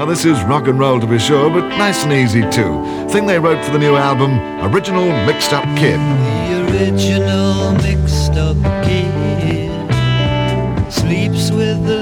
Now this is rock and roll to be sure, but nice and easy too. Thing they wrote for the new album, Original Mixed Up Kid. The original mixed up kid sleeps with the